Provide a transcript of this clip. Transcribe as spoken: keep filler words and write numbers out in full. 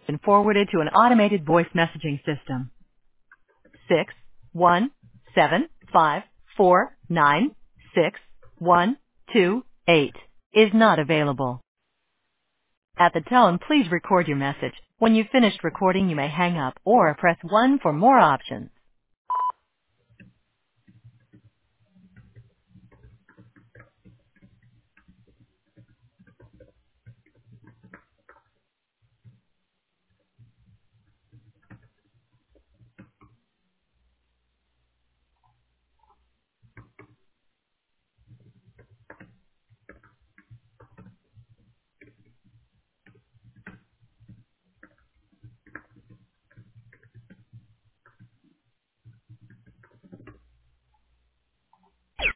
been forwarded to an automated voice messaging system. Six one seven five four nine six one two eight is not available. At the tone, please record your message. When you've finished recording, you may hang up or press one for more options.